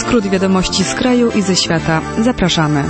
Skrót wiadomości z kraju i ze świata. Zapraszamy.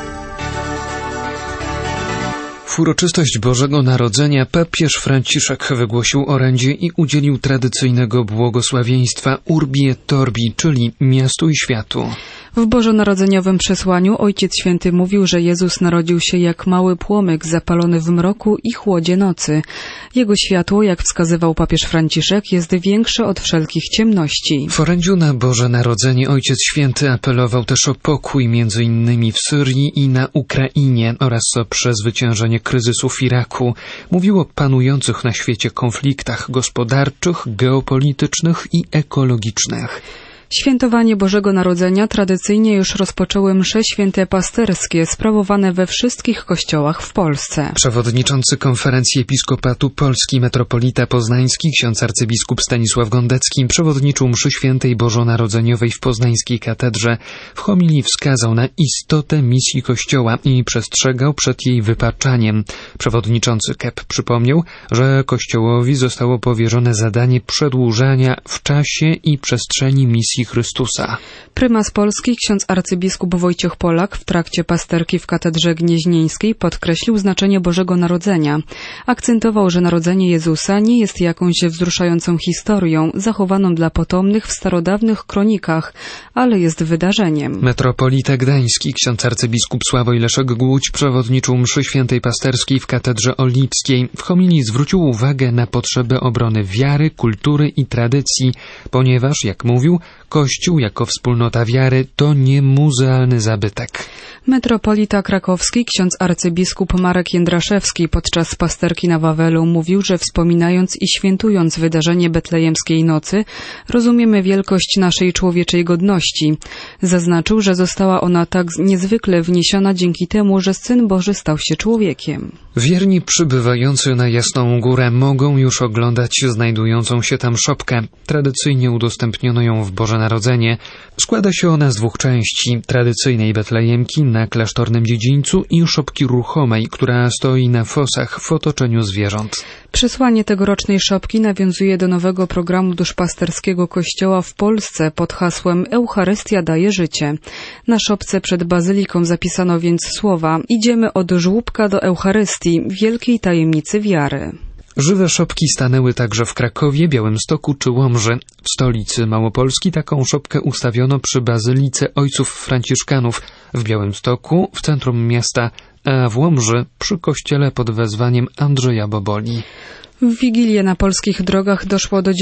W uroczystość Bożego Narodzenia papież Franciszek wygłosił orędzie i udzielił tradycyjnego błogosławieństwa Urbi et Orbi, czyli miastu i światu. W bożonarodzeniowym przesłaniu Ojciec Święty mówił, że Jezus narodził się jak mały płomyk zapalony w mroku i chłodzie nocy. Jego światło, jak wskazywał papież Franciszek, jest większe od wszelkich ciemności. W orędziu na Boże Narodzenie Ojciec Święty apelował też o pokój między innymi w Syrii i na Ukrainie oraz o przezwyciężenie kryzysu w Iraku. Mówił o panujących na świecie konfliktach gospodarczych, geopolitycznych i ekologicznych. Świętowanie Bożego Narodzenia tradycyjnie już rozpoczęły msze święte pasterskie, sprawowane we wszystkich kościołach w Polsce. Przewodniczący Konferencji Episkopatu Polski metropolita poznański ksiądz arcybiskup Stanisław Gondecki przewodniczył mszy świętej bożonarodzeniowej w poznańskiej katedrze. W homilii wskazał na istotę misji Kościoła i przestrzegał przed jej wypaczaniem. Przewodniczący KEP przypomniał, że Kościołowi zostało powierzone zadanie przedłużania w czasie i przestrzeni misji Chrystusa. Prymas Polski, ksiądz arcybiskup Wojciech Polak w trakcie pasterki w katedrze gnieźnieńskiej podkreślił znaczenie Bożego Narodzenia. Akcentował, że narodzenie Jezusa nie jest jakąś wzruszającą historią, zachowaną dla potomnych w starodawnych kronikach, ale jest wydarzeniem. Metropolita Gdański, ksiądz arcybiskup Sławoj Leszek Głódź przewodniczył mszy świętej pasterskiej w katedrze Olickiej. W homilii zwrócił uwagę na potrzebę obrony wiary, kultury i tradycji, ponieważ, jak mówił, Kościół jako wspólnota wiary to nie muzealny zabytek. Metropolita krakowski, ksiądz arcybiskup Marek Jędraszewski podczas pasterki na Wawelu mówił, że wspominając i świętując wydarzenie Betlejemskiej Nocy, rozumiemy wielkość naszej człowieczej godności. Zaznaczył, że została ona tak niezwykle wniesiona dzięki temu, że Syn Boży stał się człowiekiem. Wierni przybywający na Jasną Górę mogą już oglądać znajdującą się tam szopkę. Tradycyjnie udostępniono ją w Boże Narodzenie. Składa się ona z dwóch części, tradycyjnej betlejemki na klasztornym dziedzińcu i szopki ruchomej, która stoi na fosach w otoczeniu zwierząt. Przesłanie tegorocznej szopki nawiązuje do nowego programu duszpasterskiego Kościoła w Polsce pod hasłem Eucharystia daje życie. Na szopce przed bazyliką zapisano więc słowa: idziemy od żłóbka do Eucharystii, wielkiej tajemnicy wiary. Żywe szopki stanęły także w Krakowie, Białymstoku czy Łomży. W stolicy Małopolski taką szopkę ustawiono przy Bazylice Ojców Franciszkanów, w Białymstoku, w centrum miasta, a w Łomży przy kościele pod wezwaniem Andrzeja Boboli. W Wigilię na polskich drogach doszło do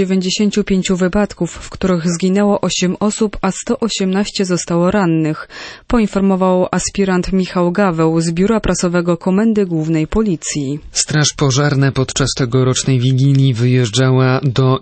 95 wypadków, w których zginęło 8 osób, a 118 zostało rannych, poinformował aspirant Michał Gaweł z Biura Prasowego Komendy Głównej Policji. Straż pożarna podczas tegorocznej Wigilii wyjeżdżała do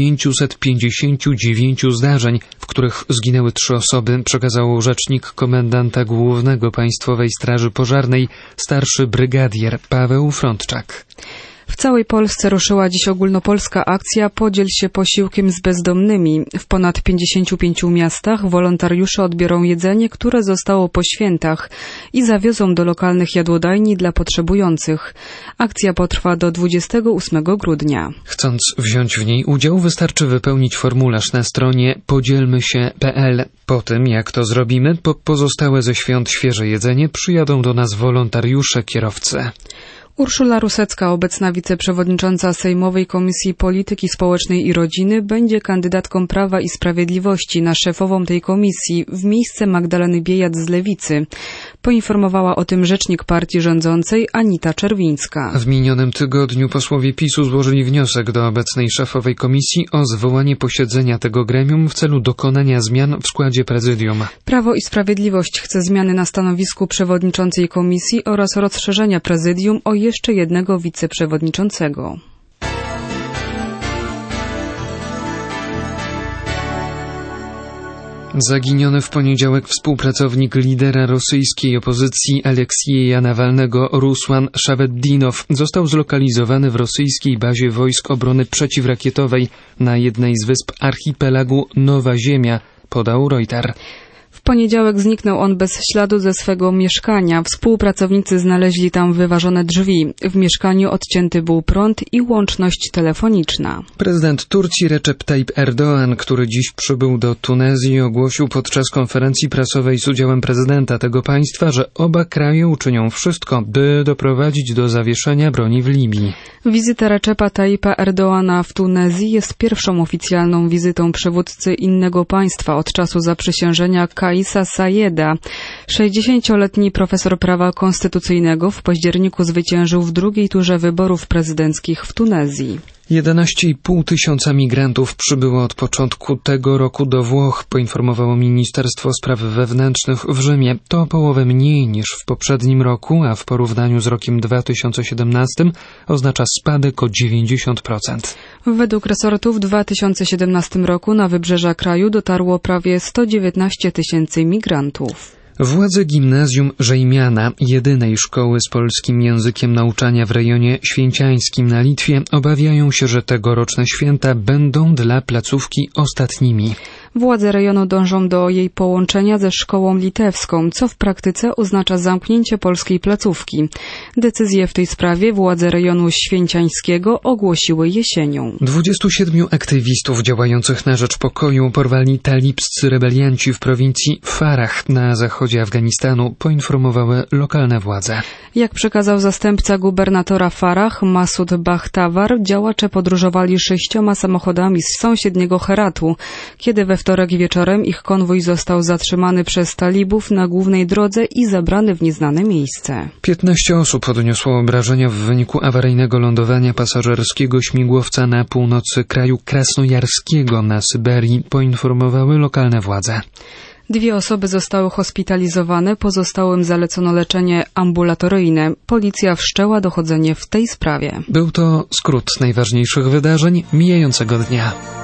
959 zdarzeń, w których zginęły 3 osoby, przekazał rzecznik komendanta głównego Państwowej Straży Pożarnej, starszy brygadier Paweł Frądczak. W całej Polsce ruszyła dziś ogólnopolska akcja Podziel się posiłkiem z bezdomnymi. W ponad 55 miastach wolontariusze odbiorą jedzenie, które zostało po świętach i zawiozą do lokalnych jadłodajni dla potrzebujących. Akcja potrwa do 28 grudnia. Chcąc wziąć w niej udział, wystarczy wypełnić formularz na stronie podzielmysie.pl. Po tym, jak to zrobimy, po pozostałe ze świąt świeże jedzenie przyjadą do nas wolontariusze, kierowcy. Urszula Rusecka, obecna wiceprzewodnicząca Sejmowej Komisji Polityki Społecznej i Rodziny, będzie kandydatką Prawa i Sprawiedliwości na szefową tej komisji w miejsce Magdaleny Biejat z Lewicy. Poinformowała o tym rzecznik partii rządzącej Anita Czerwińska. W minionym tygodniu posłowie PiS-u złożyli wniosek do obecnej szefowej komisji o zwołanie posiedzenia tego gremium w celu dokonania zmian w składzie prezydium. Prawo i Sprawiedliwość chce zmiany na stanowisku przewodniczącej komisji oraz rozszerzenia prezydium o jeszcze jednego wiceprzewodniczącego. Zaginiony w poniedziałek współpracownik lidera rosyjskiej opozycji Aleksieja Nawalnego, Rusłan Szawetdinow, został zlokalizowany w rosyjskiej bazie wojsk obrony przeciwrakietowej na jednej z wysp archipelagu Nowa Ziemia, podał Reuters. W poniedziałek zniknął on bez śladu ze swego mieszkania. Współpracownicy znaleźli tam wyważone drzwi. W mieszkaniu odcięty był prąd i łączność telefoniczna. Prezydent Turcji Recep Tayyip Erdoğan, który dziś przybył do Tunezji, ogłosił podczas konferencji prasowej z udziałem prezydenta tego państwa, że oba kraje uczynią wszystko, by doprowadzić do zawieszenia broni w Libii. Wizyta Recepa Tayyipa Erdoğana w Tunezji jest pierwszą oficjalną wizytą przywódcy innego państwa od czasu zaprzysiężenia Kaisa Sayeda. 60-letni profesor prawa konstytucyjnego w październiku zwyciężył w drugiej turze wyborów prezydenckich w Tunezji. 11,5 tysiąca migrantów przybyło od początku tego roku do Włoch, poinformowało Ministerstwo Spraw Wewnętrznych w Rzymie. To o połowę mniej niż w poprzednim roku, a w porównaniu z rokiem 2017 oznacza spadek o 90%. Według resortu w 2017 roku na wybrzeża kraju dotarło prawie 119 tysięcy migrantów. Władze gimnazjum Żejmiana, jedynej szkoły z polskim językiem nauczania w rejonie święciańskim na Litwie, obawiają się, że tegoroczne święta będą dla placówki ostatnimi. Władze rejonu dążą do jej połączenia ze szkołą litewską, co w praktyce oznacza zamknięcie polskiej placówki. Decyzję w tej sprawie władze rejonu święciańskiego ogłosiły jesienią. 27 aktywistów działających na rzecz pokoju porwali talibscy rebelianci w prowincji Farah na zachodzie Afganistanu, poinformowały lokalne władze. Jak przekazał zastępca gubernatora Farah, Masud Bahtawar, działacze podróżowali 6 samochodami z sąsiedniego Heratu, kiedy we wtorek wieczorem ich konwój został zatrzymany przez talibów na głównej drodze i zabrany w nieznane miejsce. 15 osób odniosło obrażenia w wyniku awaryjnego lądowania pasażerskiego śmigłowca na północy kraju Krasnojarskiego na Syberii, poinformowały lokalne władze. 2 osoby zostały hospitalizowane, pozostałym zalecono leczenie ambulatoryjne. Policja wszczęła dochodzenie w tej sprawie. Był to skrót najważniejszych wydarzeń mijającego dnia.